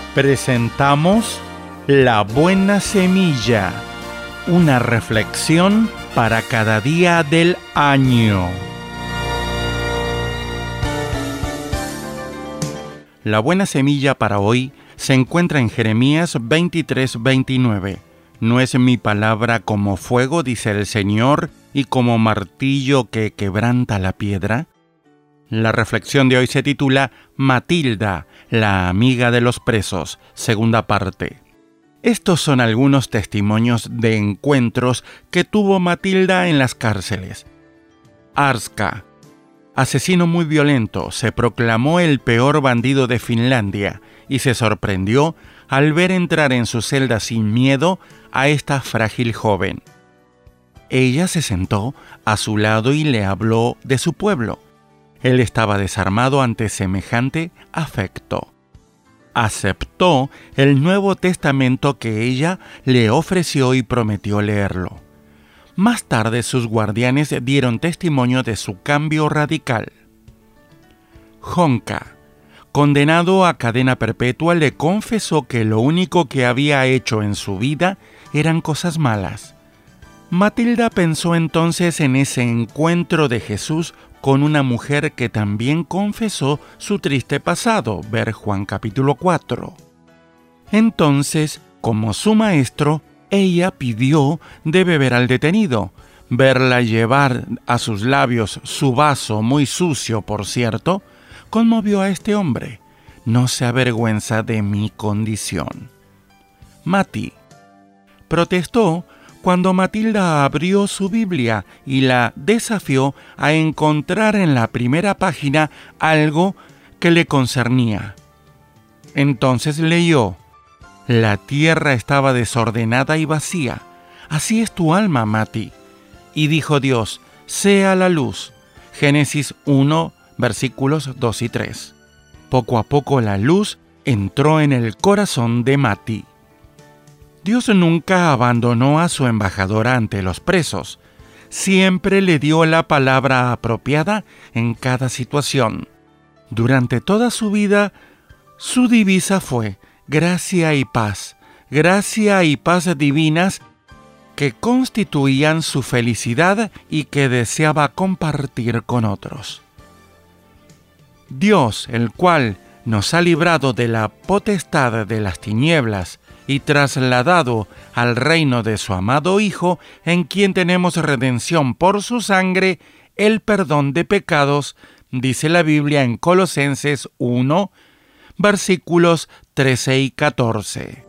Presentamos La Buena Semilla, una reflexión para cada día del año. La buena semilla para hoy se encuentra en Jeremías 23:29. No es mi palabra como fuego, dice el Señor, y como martillo que quebranta la piedra. La reflexión de hoy se titula Matilda, la amiga de los presos, segunda parte. Estos son algunos testimonios de encuentros que tuvo Matilda en las cárceles. Arska, asesino muy violento, se proclamó el peor bandido de Finlandia y se sorprendió al ver entrar en su celda sin miedo a esta frágil joven. Ella se sentó a su lado y le habló de su pueblo. Él estaba desarmado ante semejante afecto. Aceptó el Nuevo Testamento que ella le ofreció y prometió leerlo. Más tarde sus guardianes dieron testimonio de su cambio radical. Honka, condenado a cadena perpetua, le confesó que lo único que había hecho en su vida eran cosas malas. Matilda pensó entonces en ese encuentro de Jesús con una mujer que también confesó su triste pasado, ver Juan capítulo 4. Entonces, como su maestro, ella pidió de beber al detenido. Verla llevar a sus labios su vaso, muy sucio por cierto, conmovió a este hombre. No se avergüenza de mi condición. Mati protestó cuando Matilda abrió su Biblia y la desafió a encontrar en la primera página algo que le concernía. Entonces leyó: la tierra estaba desordenada y vacía. Así es tu alma, Mati. Y dijo Dios: sea la luz. Génesis 1, versículos 2 y 3. Poco a poco la luz entró en el corazón de Mati. Dios nunca abandonó a su embajadora ante los presos. Siempre le dio la palabra apropiada en cada situación. Durante toda su vida, su divisa fue gracia y paz divinas que constituían su felicidad y que deseaba compartir con otros. Dios, el cual nos ha librado de la potestad de las tinieblas y trasladado al reino de su amado Hijo, en quien tenemos redención por su sangre, el perdón de pecados, dice la Biblia en Colosenses 1, versículos 13 y 14.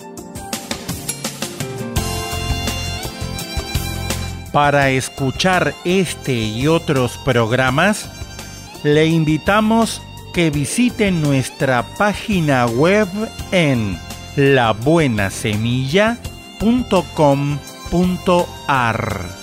Para escuchar este y otros programas, le invitamos que visite nuestra página web en labuenasemilla.com.ar.